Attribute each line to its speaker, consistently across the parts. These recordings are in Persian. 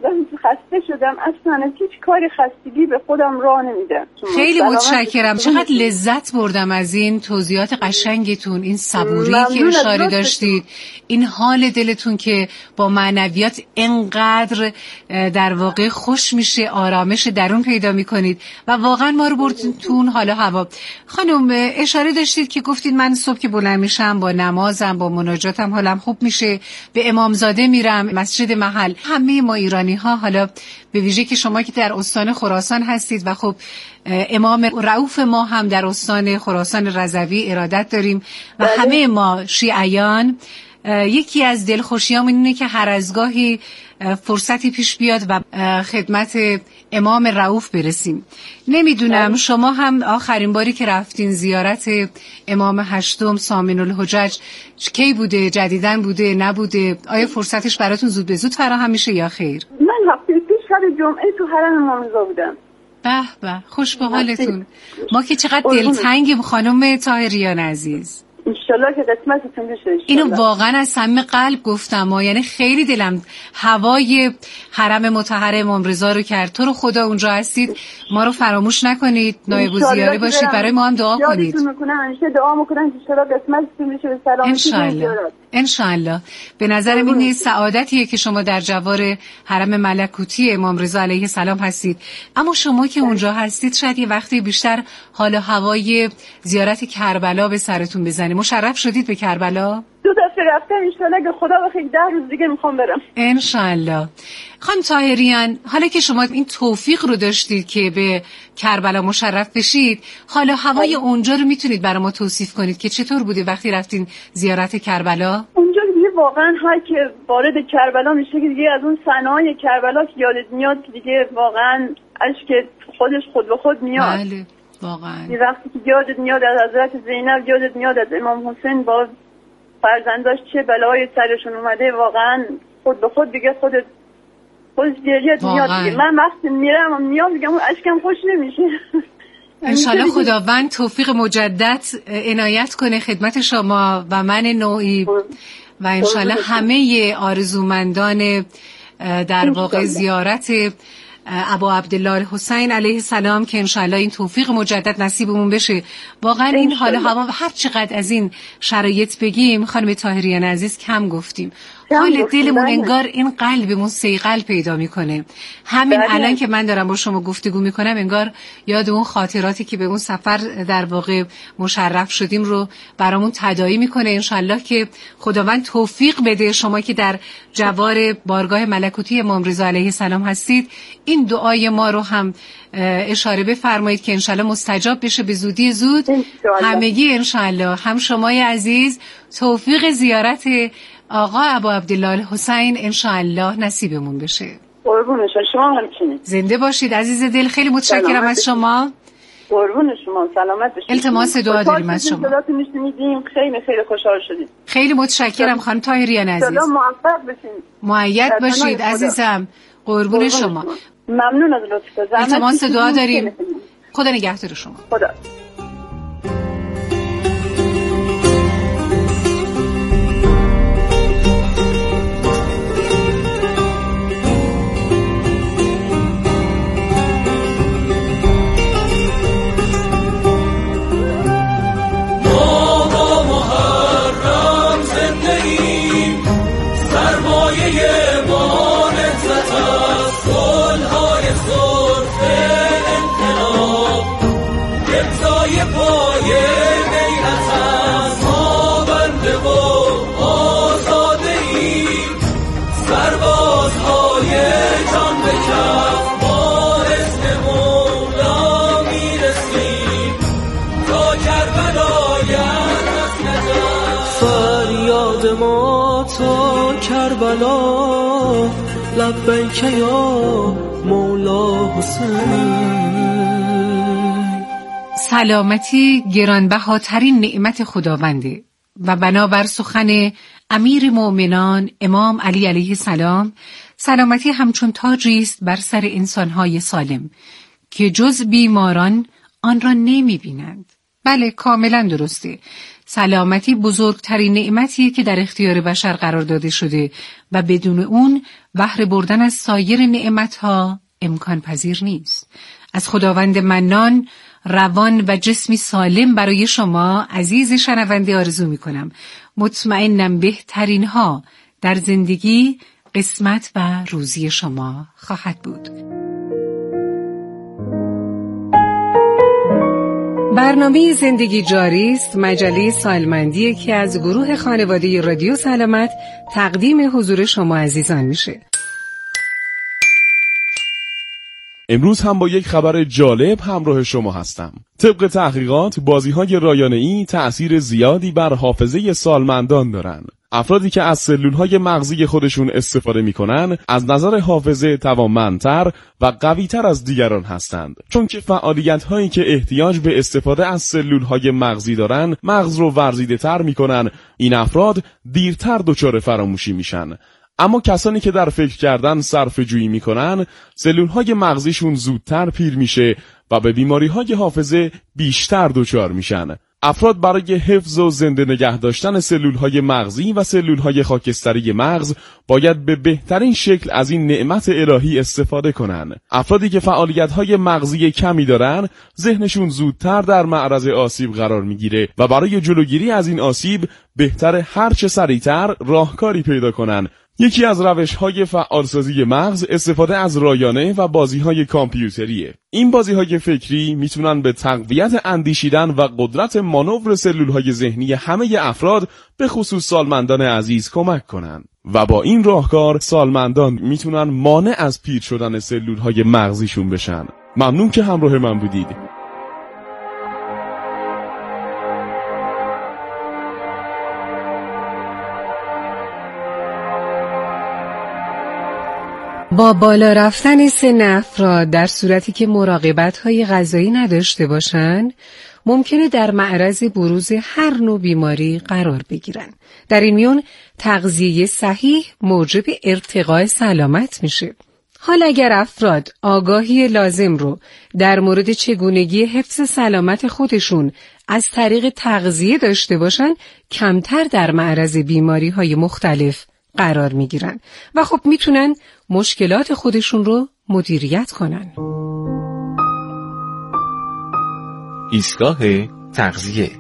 Speaker 1: الان خسته شدم، اصلا هیچ کاری خستگی به خودم راه نمیده.
Speaker 2: خیلی متشکرم. چقدر لذت بردم از این توضیحات قشنگتون، این صبوری که اشاره داشتید، این حال دلتون که با معنویات انقدر در واقع خوش میشه، آرامش درون پیدا میکنید و واقعا ما رو بردتون حالا هوا. خانم اشاره داشتید که گفتید من صبح که بلند میشم با نمازم با مناجاتم حالم خوب میشه، به امامزاده میرم، مسجد محل. همه ما ایرانی ها، حالا به ویژه که شما که در استان خراسان هستید و خب امام رؤوف ما هم در استان خراسان رضوی ارادت داریم و همه ما شیعیان، یکی از دلخوشیامون اینه که هر از گاهی فرصتی پیش بیاد و خدمت امام رؤوف برسیم. نمیدونم شما هم آخرین باری که رفتین زیارت امام هشتم سامن الحجج کی بوده؟ جدیدن بوده؟ نبوده؟ آیا فرصتش براتون زود به زود فراهم میشه یا خیر؟
Speaker 1: من هفته پیش شب جمعه تو حرم امام رضا بودم.
Speaker 2: به به، خوش به حالتون. ما که چقدر دلتنگیم خانم طاهریان عزیز.
Speaker 1: انشالله که قسمتتون بشه.
Speaker 2: اینو واقعا از صمیم قلب گفتم یعنی خیلی دلم هوای حرم مطهر امام رضا رو کرد. تو رو خدا اونجا هستید، ما رو فراموش نکنید، نایب الزیاره باشید، برای ما هم دعا کنید.
Speaker 1: دعا میکنم انشالله قسمتتون بشه به سلامتی.
Speaker 2: انشالله. به نظرم این سعادتیه که شما در جوار حرم ملکوتی امام رضا علیه السلام هستید. اما شما که اونجا هستید شاید یه وقتی بیشتر حال و هوای زیارت کربلا به سرتون بزنه. مشرف شدید به کربلا؟
Speaker 1: 2 دفعه رفتم، انشالله اگه خدا بخواد 10 روز دیگه میخوام برم.
Speaker 2: انشالله. خانم طاهریان، حالا که شما این توفیق رو داشتید که به کربلا مشرف بشید، حالا هوای اونجا رو میتونید برای ما توصیف کنید که چطور بوده وقتی رفتین زیارت کربلا؟
Speaker 1: اونجا دیگه واقعا هر که وارد کربلا میشه که دیگه از اون صحنه‌های کربلا که یادت میاد که دیگه واقعا اشک خودش خود به خود میاد.
Speaker 2: بله واقعا.
Speaker 1: یه وقتی که یادت میاد از حضرت زینب، یادت میاد از امام حسین با فرزنداش چه بلایی سرشون اومده، واقعا خود به خود دیگه خودش گریت میاد دیگه. من وقتی میام دیگه اون اشکم خوش نمیشه.
Speaker 2: انشالله خداوند توفیق مجدد عنایت کنه خدمت شما و من نوعی و انشالله همه آرزومندان در واقع زیارت ابا عبدالله الحسین علیه السلام که انشالله این توفیق مجدد نصیبمون بشه. واقعا این حال هوا هر چقدر از این شرایط بگیم خانم طاهریان عزیز کم گفتیم. حال دلمون انگار این قلبمون صیقل پیدا میکنه. همین الان که من دارم با شما گفتگو میکنم انگار یاد اون خاطراتی که به اون سفر در واقع مشرف شدیم رو برامون تداعی میکنه. انشالله که خداوند توفیق بده. شما که در جوار بارگاه ملکوتی امام رضا علیه السلام هستید، این دعای ما رو هم اشاره بفرمایید که انشالله مستجاب بشه به زودی زود. همگی انشالله، هم شمای عزیز، توفیق زیارت آقا ابا عبدالله الحسین انشالله نصیبمون بشه.
Speaker 1: قربون شما همچنین.
Speaker 2: زنده باشید عزیز دل. خیلی متشکرم از شما.
Speaker 1: قربون شما، سلامت باشید.
Speaker 2: التماس دعا داریم از شما.
Speaker 1: خیلی خیلی خوشحال شدیم.
Speaker 2: خیلی متشکرم خانم طاهریان عزیز.
Speaker 1: موفق باشید.
Speaker 2: مؤید باشید عزیزم. قربون شما.
Speaker 1: ممنون از لطفتون.
Speaker 2: التماس دعا داریم. خدا نگهدار شما.
Speaker 1: خدا.
Speaker 3: کربلا لبیک یا مولا حسین.
Speaker 2: سلامتی گرانبهاترین نعمت خداونده و بنابر سخن امیر مؤمنان امام علی علیه السلام، سلامتی همچون تاجی است بر سر انسانهای سالم که جز بیماران آن را نمی بینند. بله کاملا درسته. سلامتی بزرگترین نعمتیه که در اختیار بشر قرار داده شده و بدون اون بهره بردن از سایر نعمتها امکان پذیر نیست. از خداوند منان روان و جسمی سالم برای شما عزیز شنونده آرزو می‌کنم. مطمئنم بهترین ها در زندگی قسمت و روزی شما خواهد بود. برنامه زندگی جاری است، مجله سالمندی که از گروه خانواده رادیو سلامت تقدیم حضور شما عزیزان میشه.
Speaker 4: امروز هم با یک خبر جالب همراه شما هستم. طبق تحقیقات بازی‌های رایانه‌ای تأثیر زیادی بر حافظه سالمندان دارن. افرادی که از سلول‌های مغزی خودشون استفاده می‌کنن از نظر حافظه توانمندتر و قوی‌تر از دیگران هستند، چون که فعالیت‌هایی که احتیاج به استفاده از سلول‌های مغزی دارن مغز رو ورزیده‌تر می‌کنن. این افراد دیرتر دچار فراموشی میشن. اما کسانی که در فکر کردن صرفه‌جویی میکنن سلولهای مغزیشون زودتر پیر میشه و به بیماریهای حافظه بیشتر دچار میشن. افراد برای حفظ و زنده نگه داشتن سلولهای مغزی و سلولهای خاکستری مغز باید به بهترین شکل از این نعمت الهی استفاده کنن. افرادی که فعالیت‌های مغزی کمی دارن ذهنشون زودتر در معرض آسیب قرار میگیره و برای جلوگیری از این آسیب بهتر هر چه سریعتر راهکاری پیدا کنن. یکی از روش‌های فعالسازی مغز استفاده از رایانه و بازی‌های کامپیوتریه. این بازی‌های فکری میتونن به تقویت اندیشیدن و قدرت مانور سلول‌های ذهنی همه افراد به خصوص سالمندان عزیز کمک کنن و با این راهکار سالمندان میتونن مانع از پیر شدن سلول‌های مغزیشون بشن. ممنون که همراه من بودید.
Speaker 2: با بالا رفتن سن افراد در صورتی که مراقبت‌های غذایی نداشته باشند، ممکنه در معرض بروز هر نوع بیماری قرار بگیرن. در این میون تغذیه صحیح موجب ارتقاء سلامت میشه. حال اگر افراد آگاهی لازم رو در مورد چگونگی حفظ سلامت خودشون از طریق تغذیه داشته باشن، کمتر در معرض بیماری‌های مختلف قرار میگیرن و خب میتونن مشکلات خودشون رو مدیریت کنن.
Speaker 5: ایستگاه تغذیه.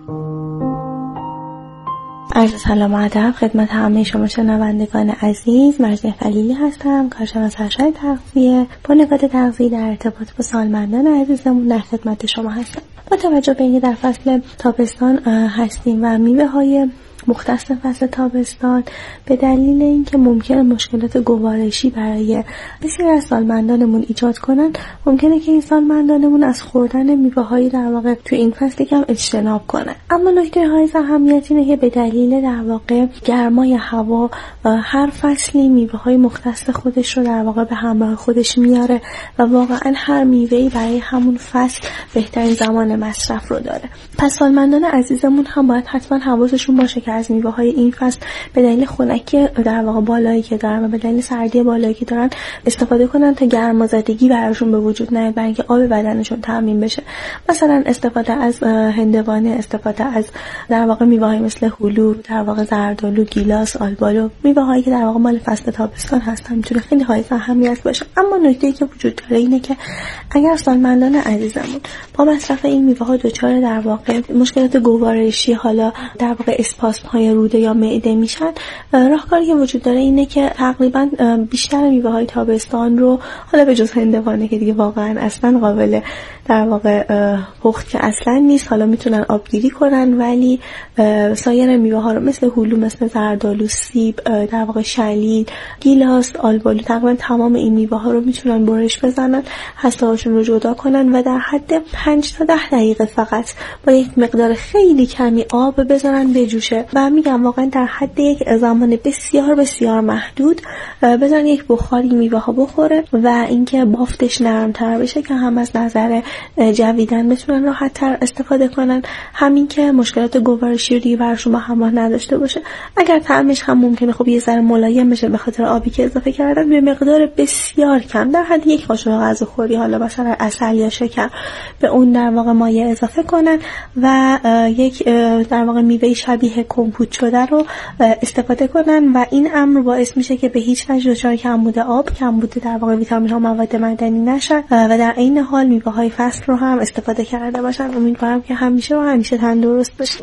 Speaker 6: عرض سلام و ادب خدمت همه شما شنوندگان عزیز. مرضیه خلیلی هستم، کارشناس ارشد تغذیه با نکات تغذیه در ارتباط با سالمندان عزیزمون در خدمت شما هستم. با توجه به اینکه در فصل تابستان هستیم و میوه‌های مختص فصل تابستان به دلیل اینکه ممکنه مشکلات گوارشی برای بسیاری از سالمندانمون ایجاد کنن، ممکنه که این سالمندانمون از خوردن میوه‌های در واقع تو این فصل کم اجتناب کنن. اما نکته های اهمیت اینه که به دلیل در واقع گرمای هوا هر فصلی میوه‌های مختص خودش رو در واقع به همراه خودش میاره و واقعا هر میوه‌ای برای همون فصل بهترین زمان مصرف رو داره. پس سالمندان عزیزمون هم باید حتما حواسشون باشه که از میوه‌های این فصل به دلیل خنکی در واقع بالایی که دارن و به دلیل سردی بالایی که دارن استفاده کنن تا گرمازدگی براشون به وجود نیاد، برای اینکه آب بدنشون تامین بشه. مثلا استفاده از هندوانه، استفاده از در واقع میوه‌های مثل هلو، در واقع زردآلو، گیلاس، آلبالو، میوه‌هایی که در واقع مال فصل تابستان هستن میتونه خیلی حائز اهمیت باشه. اما نکته‌ای که وجود داره اینه که اگر سالمندان عزیزمون با مصرف این میوه‌ها دچار در واقع مشکلات گوارشی، حالا در واقع اسپاسم‌های روده یا معده میشن، راهکاری که وجود داره اینه که تقریبا بیشتر میوه‌های تابستان رو، حالا به جز هندوانه که دیگه واقعا اصلا قابل در واقع پخت که اصلا نیست، حالا میتونن آبگیری کنن، ولی سایر میوه‌ها رو مثل هلو، مثل زردآلو، سیب، در واقع شلیل، گیلاس، آلبالو، تقریبا تمام این میوه‌ها رو میتونن برش بزنن، هسته‌هاشون رو جدا کنن و در حد 5 تا 10 دقیقه فقط با یک مقدار خیلی کمی آب بذارن بجوشه و میگم واقعا در حد یک زمان بسیار بسیار محدود بزن یک بخاری میوه ها بخوره و اینکه بافتش نرم‌تر بشه که هم از نظر جویدن بتونن راحت تر استفاده کنن، همین که مشکلات گوارشی رو دیگه براشون با همراه نداشته باشه. اگر طعمش هم ممکنه خب یه ذره ملایم بشه به خاطر آبی که اضافه کردن، به مقدار بسیار کم در حد یک قاشق غذاخوری حالا مثلا عسل یا شکر به اون در واقع مایع اضافه کنن و یک در واقع میوه شبیه کمپوت شده رو استفاده کنن و این امر باعث میشه که به هیچ وجه دچار کمبود آب، کمبود در واقع ویتامین ها، مواد معدنی نشن و در عین حال میوه های فصل رو هم استفاده کرده باشن. امیدوارم که همیشه تندرست باشن.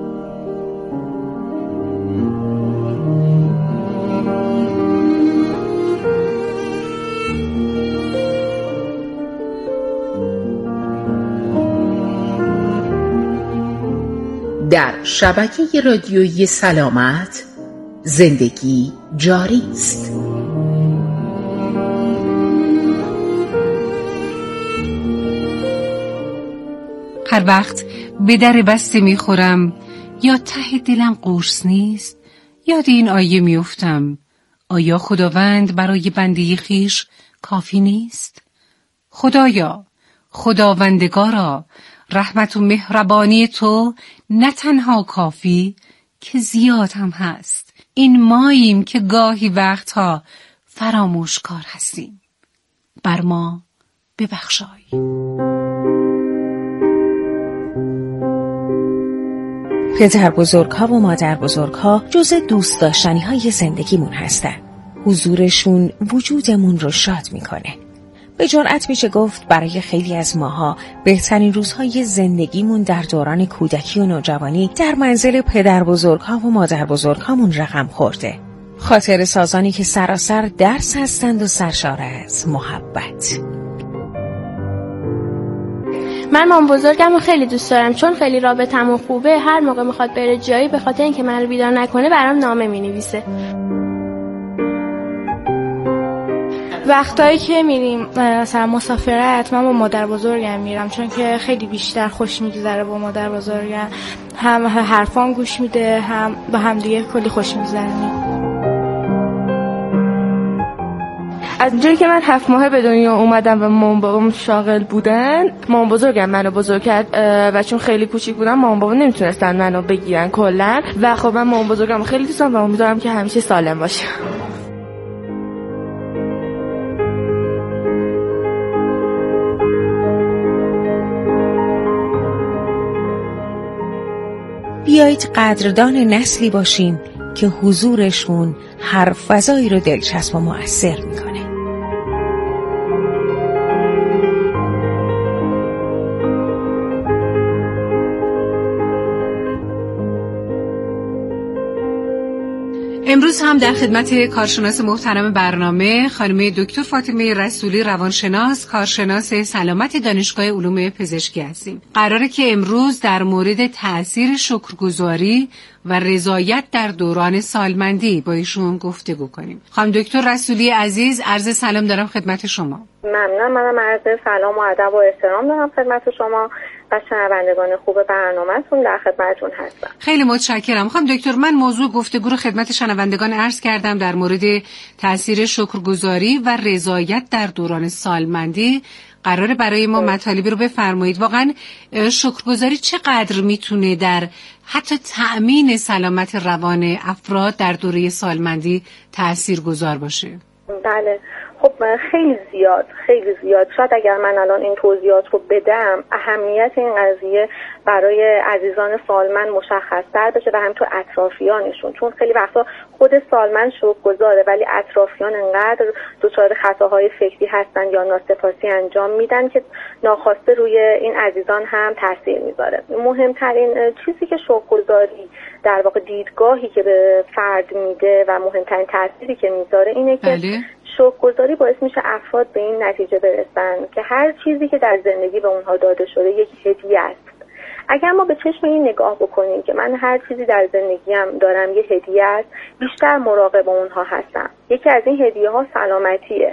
Speaker 7: در شبکه رادیویی سلامت زندگی جاری است.
Speaker 2: هر وقت به در بسته میخورم یا ته دلم قرص نیست، یاد این آیه میافتم: آیا خداوند برای بنده خویش کافی نیست؟ خدایا، خداوندگارا، رحمت و مهربانی تو نه تنها کافی که زیاد هم هست. این ماییم که گاهی وقتها فراموشکار هستیم. بر ما ببخشای.
Speaker 8: پدر بزرگ‌ها و مادر بزرگ‌ها جزء دوست داشتنی‌های زندگیمون هستن. حضورشون وجودمون رو شاد میکنه. به جرئت میشه گفت برای خیلی از ماها بهترین روزهای زندگیمون در دوران کودکی و نوجوانی در منزل پدر بزرگ‌ها و مادر بزرگ‌هامون رقم خورده. خاطر سازانی که سراسر درس هستند و سرشار از محبت.
Speaker 9: من مام بزرگم رو خیلی دوست دارم چون خیلی رابطمون خوبه. هر موقع میخواد بره جایی به خاطر اینکه منو بیدار نکنه برام نامه مینویسه. وقتایی که میریم مثلا مسافرت من با مادر بزرگم میرم چون که خیلی بیشتر خوش میگذره با مادر بزرگم. هم حرفان گوش میده، هم با هم دیگه کلی خوش میگذرونیم. از جایی که من 7 ماه به دنیا اومدم و مام بابام شاغل بودن، مام بزرگم منو بزرگ کرد و چون خیلی کوچیک بودم مام بابا نمیتونستن منو بگیرن کلا و خب من مام بزرگم خیلی دوست دارم و امیدوارم که همیشه سالم باشه.
Speaker 8: بیایید قدردان نسلی باشیم که حضورشون هر فضایی رو دلچسب و مؤثر میکنه.
Speaker 2: امروز هم در خدمت کارشناس محترم برنامه خانم دکتر فاطمه رسولی، روانشناس، کارشناس سلامت دانشگاه علوم پزشکی هستیم. قراره که امروز در مورد تأثیر شکرگزاری و رضایت در دوران سالمندی با ایشون گفتگو کنیم. خانم دکتر رسولی عزیز، عرض سلام دارم خدمت شما.
Speaker 1: ممنونم. منم عرض سلام و ادب و احترام دارم خدمت شما و شنوندگان خوب برنامه‌تون در خدمتتون هستم.
Speaker 2: خیلی متشکرم. خانم دکتر، من موضوع گفتگو رو خدمت شنوندگان عرض کردم در مورد تأثیر شکرگزاری و رضایت در دوران سالمندی. قراره برای ما مطالبی رو بفرمایید. واقعا شکرگزاری چقدر میتونه در حتی تأمین سلامت روان افراد در دوره سالمندی تاثیرگذار باشه؟
Speaker 1: بله، خب خیلی زیاد. شاید اگر من الان این توضیحات رو بدم اهمیت این قضیه برای عزیزان سالمند مشخص‌تر بشه و همینطور اطرافیانشون، چون خیلی وقتا خود سالمند شکرگزاره ولی اطرافیان انقدر دچار خطاهای فکری هستن یا ناسپاسی انجام میدن که ناخواسته روی این عزیزان هم تاثیر میذاره. مهمترین چیزی که شکرگزاری در واقع دیدگاهی که به فرد میده و مهمترین تأثیری که میذاره اینه که شکرگزاری باعث میشه افراد به این نتیجه برسن که هر چیزی که در زندگی به اونها داده شده یک هدیه است. اگر ما به چشم این نگاه بکنیم که من هر چیزی در زندگیم دارم یه هدیه است، بیشتر مراقب اونها هستم. یکی از این هدیه ها سلامتیه،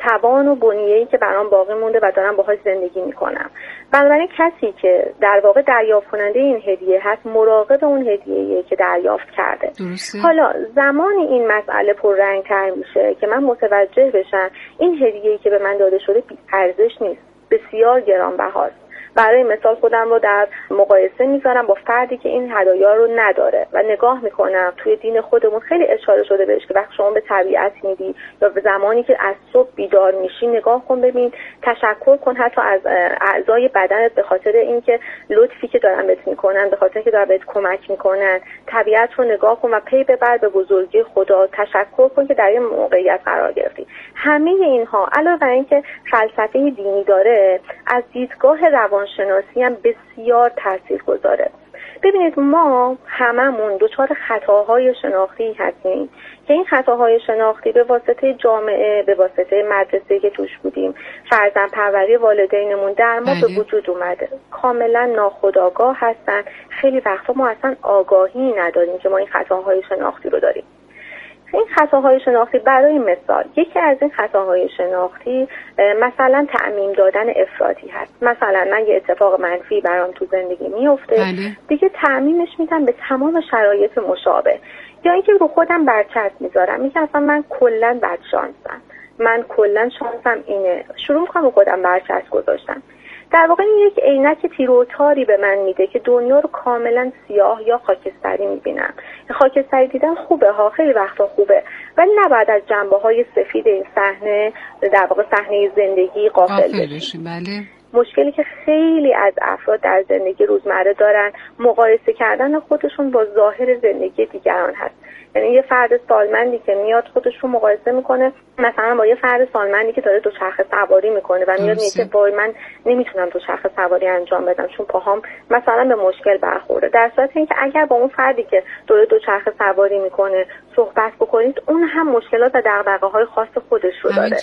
Speaker 1: توان و بنیه‌ای که برام باقی مونده و دارم باهاش زندگی میکنم. بنابراین کسی که در واقع دریافت کننده این هدیه هست مراقب اون هدیه‌ایه که دریافت کرده. حالا زمانی این مسئله پررنگ‌تر میشه که من متوجه بشم این هدیه‌ای که به من داده شده بی‌ارزش نیست، بسیار گرانبهاست. برای مثال خودم رو در مقایسه میذارم با فردی که این هدایا رو نداره و نگاه میکنم توی دین خودمون خیلی اشاره شده بهش که وقتی شما به طبیعت میدی یا به زمانی که از صبح بیدار میشی نگاه کن ببین، تشکر کن حتی از اعضای بدنت به خاطر اینکه لطفی که دارن بهت میکنن، به خاطر اینکه دارن بهت کمک میکنن. طبیعت رو نگاه کن و پی ببر به بزرگی خدا، تشکر کن که در این موقعیت قرار گرفتی. همه اینها علاوه بر اینکه فلسفه دینی داره، از دیدگاه روانشناسی هم بسیار تاثیرگذاره. ببینید ما هممون دچار خطاهای شناختی هستیم که این خطاهای شناختی به واسطه جامعه، به واسطه مدرسه که توش بودیم، فرزند پروری والدینمون در ما به وجود اومده. کاملا ناخودآگاه هستن. خیلی وقتا ما اصلا آگاهی نداریم که ما این خطاهای شناختی رو داریم. این خطاهای شناختی برای مثال، یکی از این خطاهای شناختی مثلا تعمیم دادن افراطی هست. مثلا من یه اتفاق منفی برام تو زندگی میفته، دیگه تعمیمش میدم به تمام شرایط مشابه، یا اینکه رو خودم برچسب میذارم، میگم اصلا من کلا بدشانسم، من کلا شانسم اینه، شروع میکنم رو خودم برچسب گذاشتن. در واقع این یک عینک تیر و تاری به من میده که دنیا رو کاملا سیاه یا خاکستری میبینم. خاکستری دیدن خوبه ها، خیلی وقتا خوبه، ولی نباید از جنبه‌های سفید این صحنه، در واقع صحنه زندگی غافل بشیم.
Speaker 2: بله.
Speaker 1: مشکلی که خیلی از افراد در زندگی روزمره دارن مقایسه کردن خودشون با ظاهر زندگی دیگران هست. یعنی یه فرد سالمندی که میاد خودش رو مقایسه میکنه مثلا با یه فرد سالمندی که داره دوچرخه سواری میکنه و میاد میگه وای من نمیتونم دوچرخه سواری انجام بدم چون پاهام مثلا به مشکل برخورده، در صورتی اینکه اگر با اون فردی که داره دوچرخه سواری میکنه صحبت بکنید اون هم مشکلات و دغدغه‌های خاص خودش رو داره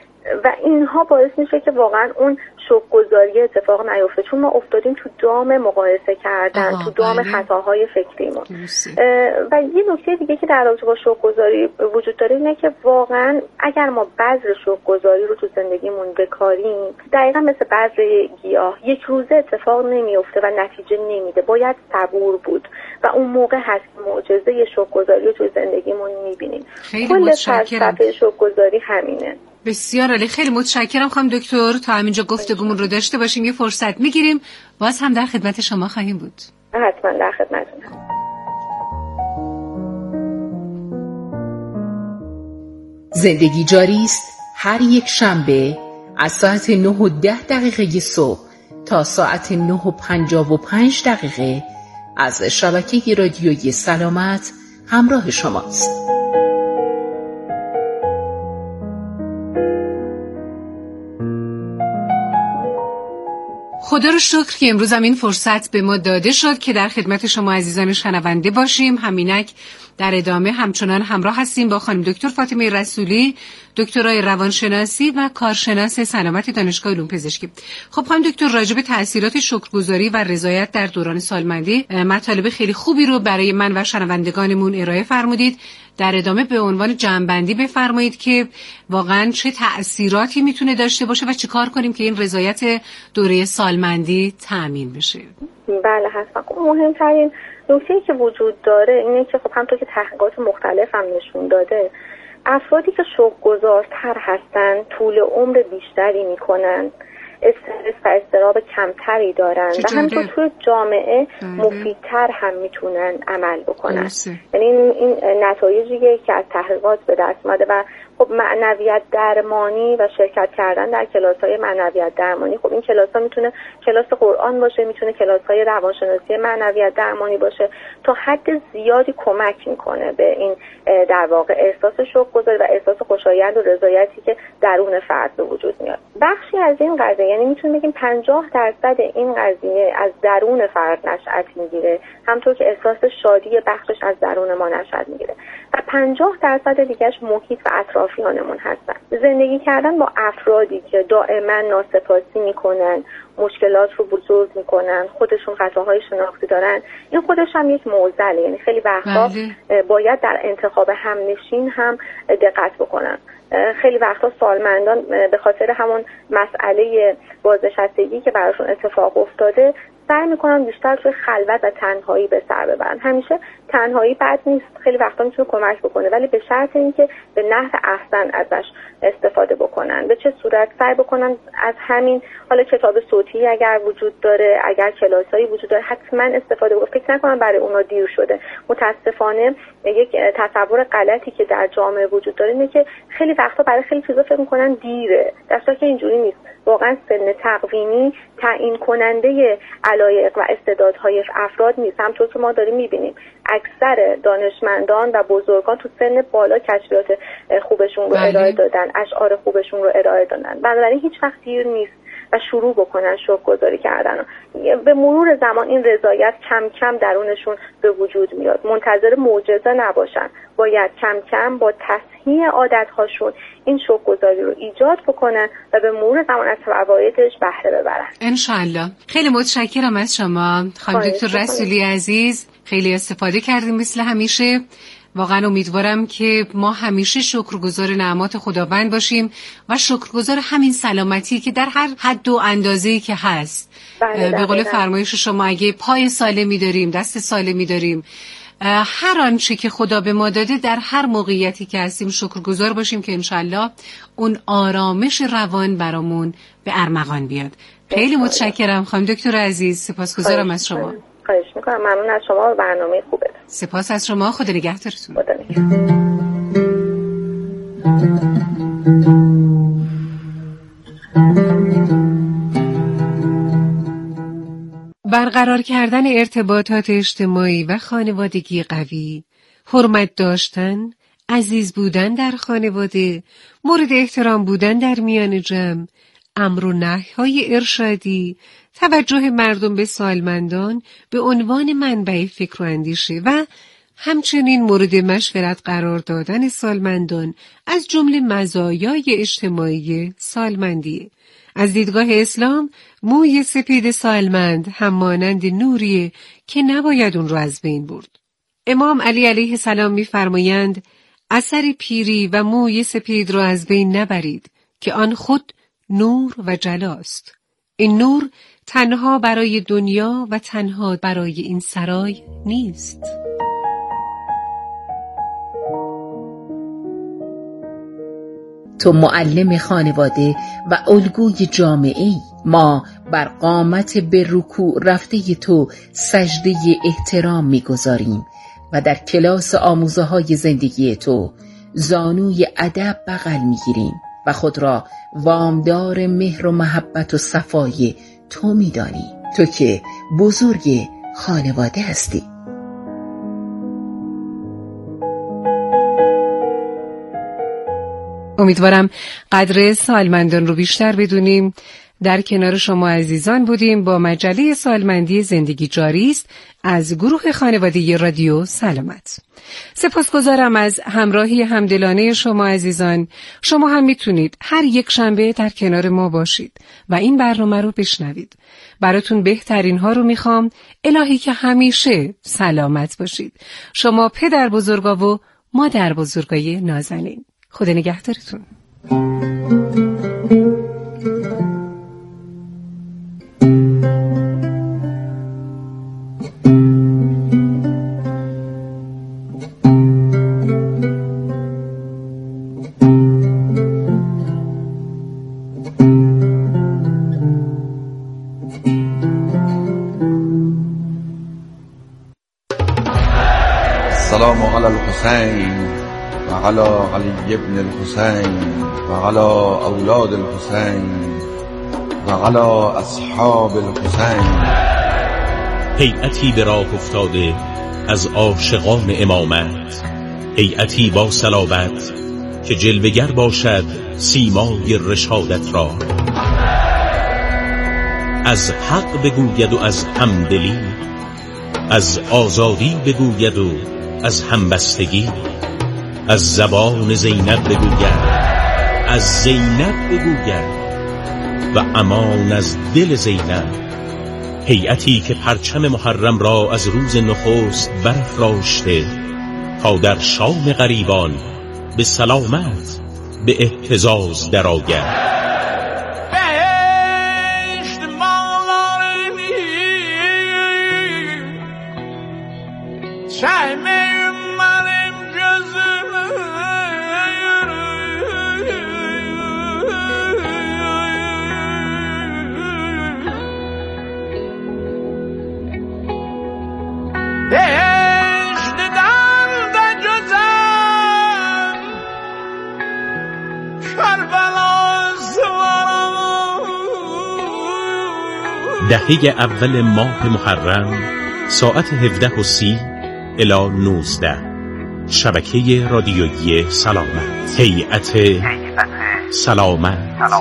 Speaker 1: و اینها باعث میشه که واقعا اون شوک‌گذاری اتفاق نیفته، چون ما افتادیم تو دام مقایسه کردن، تو دام خطاهای فکریمون. و یه نکته دیگه که در رابطه با شوک‌گذاری وجود داره اینه که واقعا اگر ما بذر شوک‌گذاری رو تو زندگیمون بکاریم، دقیقا مثل بذر گیاه یک روزه اتفاق نمیفته و نتیجه نمیده، باید صبور بود و اون موقع هست معجزه شوک‌گذاری رو تو زندگیمون میبینیم. کل فلسفه شوک‌گذاری همینه.
Speaker 2: بسیار عالی، خیلی متشکرم خانم دکتر. تا همینجا گفتگومون رو داشته باشیم، یه فرصت میگیریم باز هم در خدمت شما خواهیم بود.
Speaker 1: حتما در خدمتتونم.
Speaker 7: زندگی جاری است هر یک شنبه از ساعت 9:10 صبح تا ساعت 9:55 از شبکه رادیویی سلامت همراه شماست.
Speaker 2: خدا رو شکر که امروز هم این فرصت به ما داده شد که در خدمت شما عزیزان شنونده باشیم. همینک در ادامه همچنان همراه هستیم با خانم دکتر فاطمه رسولی، دکترای روانشناسی و کارشناس سلامت دانشگاه علوم پزشکی. خب خانم دکتر، راجع به تأثیرات شکرگزاری و رضایت در دوران سالمندی مطالب خیلی خوبی رو برای من و شنوندگانمون ارائه فرمودید. در ادامه به عنوان جمع‌بندی بفرمایید که واقعاً چه تأثیراتی میتونه داشته باشه و چیکار کنیم که این رضایت دوره سالمندی تأمین بشه.
Speaker 1: بله حتما. مهمترین نکته‌ای که وجود داره اینه که خب همونطور که تحقیقات مختلف هم نشون داده، افرادی که شوک‌گذارتر هستن طول عمر بیشتری میکنن، استرس و اضطراب کمتری دارن و همینطور توی جامعه مفیدتر هم میتونن عمل بکنن. یعنی این نتایجیه که از تحقیقات به دست اومده و خب معنویت درمانی و شرکت کردن در کلاس‌های معنویت درمانی، خب این کلاس‌ها میتونه کلاس قرآن باشه، میتونه کلاس‌های روانشناسی معنویت درمانی باشه، تا حد زیادی کمک میکنه به این در واقع احساس شوک‌گذاری و احساس خوشایند و رضایتی که درون فرد به وجود میاد. بخشی از این قضیه، یعنی میتونیم بگیم 50% این قضیه از درون فرد نشأت میگیره، همونطور که احساس شادی بخشش از درون ما نشأت میگیره و 50% دیگه‌اش محیط و اطرافیانمون هستن. زندگی کردن با افرادی که دائما ناسپاسی میکنن، مشکلات رو بزرگ میکنن، خودشون خطاهای شناختی دارن، این خودش هم یک معضله. یعنی خیلی وقتا باید در انتخاب همنشین هم دقت بکنن.
Speaker 10: خیلی وقتا سالمندان به خاطر همون مسئله بازنشستگی که براشون اتفاق افتاده سعی میکنن بیشتر توی خلوت و تنهایی به سر ببرن. همیشه تنهایی بد نیست، خیلی وقتا میتونه کمک بکنه، ولی به شرط اینکه به نحو احسن ازش استفاده بکنن. به چه صورت؟ سعی بکنن از همین، حالا کتاب صوتی اگر وجود داره، اگر کلاسایی وجود داره، حتما استفاده بکنن. فکر نکنن برای اونا دیر شده. متاسفانه یک تصور غلطی که در جامعه وجود داره اینه که خیلی وقتا برای خیلی چیزا فکر میکنن دیره، در صورتی که اینجوری نیست. واقعا سن تقویمی تعیین کننده علایق و استعدادهای افراد نیست. همونطور که ما داریم میبینیم اکثر دانشمندان و بزرگان تو سن بالا کشفیات خوبشون رو ارائه دادن، اشعار خوبشون رو ارائه دادن. بنابراین هیچ وقت دیر نیست و شروع بکنن شکرگزاری کردن. به مرور زمان این رضایت کم کم درونشون به وجود میاد. منتظر معجزه نباشن، باید کم کم با تصحیح عادت‌هاشون این شکرگزاری رو ایجاد بکنن و به مرور زمان از فوایدش بهره ببرن.
Speaker 2: انشالله. خیلی متشکرم از شما خانم دکتر رسولی عزیز، خیلی استفاده کردیم مثل همیشه. واقعا امیدوارم که ما همیشه شکرگزار نعمات خداوند باشیم و شکرگزار همین سلامتی که در هر حد و اندازه‌ای که هست. به قول فرمایش شما اگه پای سالمی داریم، دست سالمی داریم، هر آنچه که خدا به ما داده در هر موقعیتی که هستیم شکرگزار باشیم که انشالله اون آرامش روان برامون به ارمغان بیاد. خیلی متشکرم خانم دکتر عزیز، سپاسگزارم از شما.
Speaker 10: خواهش میکنم، ممنون از شما و برنامه خوبه.
Speaker 2: سپاس از شما، خدا نگهدارتون.
Speaker 10: خدا نگهدار.
Speaker 2: برقرار کردن ارتباطات اجتماعی و خانوادگی قوی، حرمت داشتن، عزیز بودن در خانواده، مورد احترام بودن در میان جمع، امر و نهی‌های ارشادی، توجه مردم به سالمندان به عنوان منبع فکر و اندیشه و همچنین مورد مشورت قرار دادن سالمندان از جمله مزایای اجتماعی سالمندی. از دیدگاه اسلام موی سپید سالمند همانند نوریه که نباید اون رو از بین برد. امام علی علیه السلام می‌فرمایند اثر پیری و موی سپید رو از بین نبرید که آن خود نور و جلاست. این نور تنها برای دنیا و تنها برای این سرای نیست.
Speaker 7: تو معلم خانواده و الگوی جامعه‌ای. ما بر قامت به رکوع رفته تو سجده احترام می‌گذاریم و در کلاس آموزه‌های زندگی تو زانوی ادب بغل می‌گیریم و خود را وامدار مهر و محبت و صفای تو می‌دانی، تو که بزرگ خانواده هستی.
Speaker 2: امیدوارم قدر سالمندان رو بیشتر بدونیم. در کنار شما عزیزان بودیم با مجله سالمندی زندگی جاری است از گروه خانواده رادیو سلامت. سپاسگزارم از همراهی همدلانه شما عزیزان. شما هم میتونید هر یک شنبه در کنار ما باشید و این برنامه رو بشنوید. براتون بهترین ها رو میخوام. الهی که همیشه سلامت باشید. شما پدر بزرگا و مادر بزرگای نازنین. خدا نگهدارتون.
Speaker 11: السلام علی الحسین و علی علی ابن الحسین و علی اولاد الحسین و علی اصحاب الحسین.
Speaker 12: هیئتی به راه افتاده از عاشقان امامت، هیئتی با صلابت که جلوگر باشد سیمای رشادت را. از حق بگوید و از همدلی، از آزادی بگوید و از همبستگی، از زبان زینب بگوید، از زینب بگوید و امان از دل زینب. هیئتی که پرچم محرم را از روز نخست برافراشته تا در شام غریبان به سلامت به اهتزاز درآید. دهه اول ماه محرم ساعت 17:30 الی 19 شبکه رادیویی سلامت، هیئت سلامت.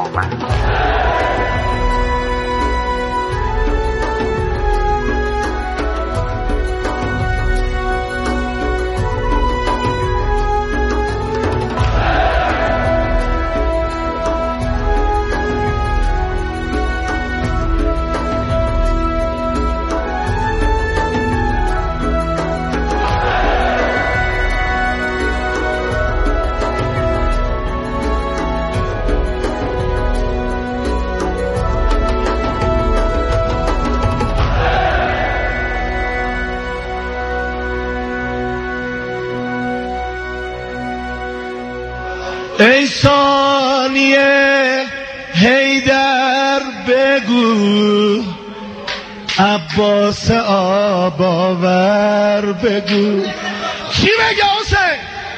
Speaker 13: ای ثانیه حیدر بگو، عباس آباور بگو. چی بگه حسین؟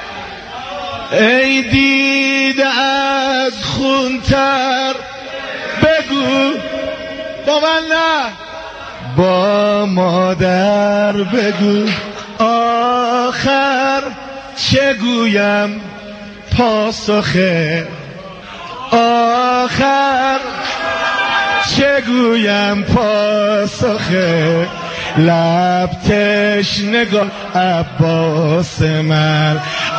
Speaker 13: ای دیده از خونتر بگو، با من نه، با مادر بگو. آخر چه گویم پاسخه، آخر چه گویم پاسخه، لب تشنگان عباس من،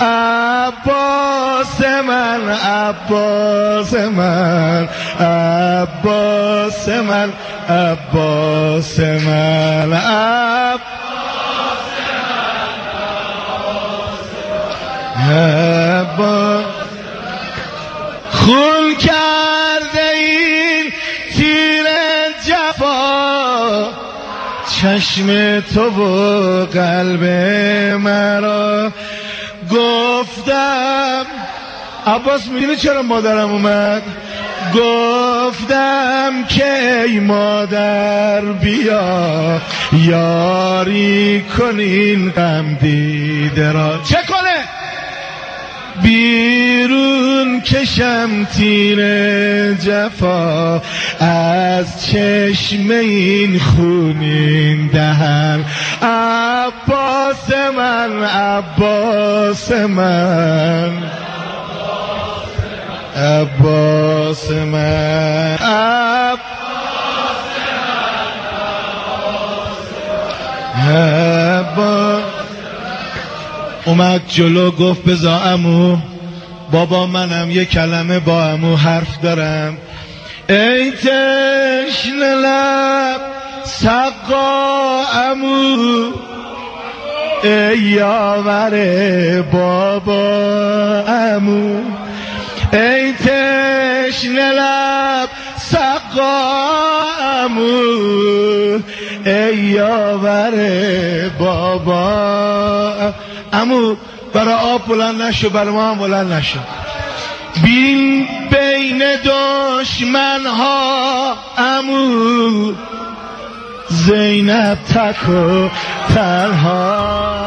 Speaker 13: عباس من، عباس من، عباس من، عباس من، عباس خون کرده این تیر جفا، چشم تو و قلب مرا. گفتم عباس میدونی چرا مادرم اومد؟ گفتم که ای مادر بیا یاری کنین غم دیده را. چه کنه؟ بیرون کشم تیر جفا از چشم این خونین دهن. عباس من، عباس من، عباس من، عباس. اومد جلو گفت بزا عمو، بابا منم یه کلمه با عمو حرف دارم. ای تشنه لب سقا عمو، ای یاور بابا عمو، ای تشنه لب سقا عمو، ای یاور بابا عمو. برای آب بلند نشو، برای ما هم بلند نشو. بین بین دشمن ها عمو، زینب تک و تنها.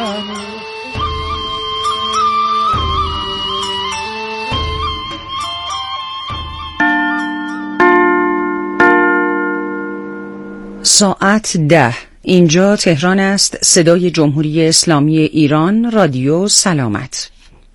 Speaker 8: ساعت 10. اینجا تهران است. صدای جمهوری اسلامی ایران، رادیو سلامت.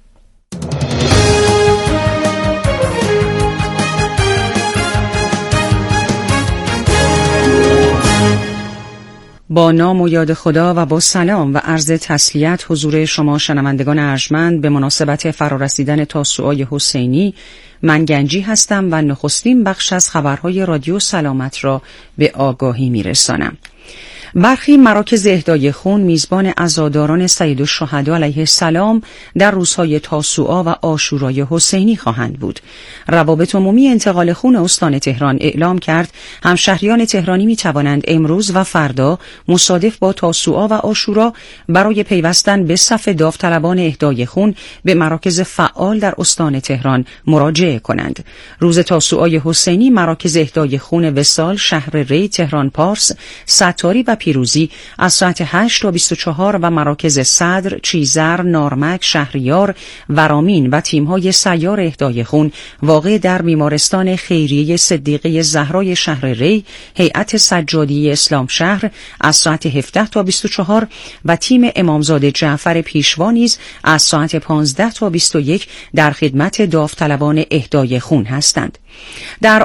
Speaker 8: با نام و یاد خدا و با سلام و عرض تسلیت حضور شما شنوندگان ارجمند به مناسبت فرارسیدن تاسوعای حسینی، من گنجی هستم و نخستین بخش از خبرهای رادیو سلامت را به آگاهی میرسانم.
Speaker 14: برخی مراکز اهدای خون میزبان عزاداران سید الشهدا علیه السلام در روزهای تاسوعا و عاشورای حسینی خواهند بود. روابط عمومی انتقال خون استان تهران اعلام کرد همشهریان تهرانی می توانند امروز و فردا مصادف با تاسوعا و عاشورا برای پیوستن به صف داوطلبان اهدای خون به مراکز فعال در استان تهران مراجعه کنند. روز تاسوعای حسینی مراکز اهدای خون وصال، شهر ری، تهران پارس، ستاری و پیروزی از ساعت 8 تا 24 و مراکز صدر، چیزر، نارمک، شهریار، ورامین و تیم‌های سیار اهدای خون واقع در بیمارستان خیریه صدیقه زهرای شهر ری، هیئت سجادی اسلام شهر از ساعت 17 تا 24 و تیم امامزاده جعفر پیشوا نیز از ساعت 15 تا 21 در خدمت داوطلبان اهدای خون هستند. در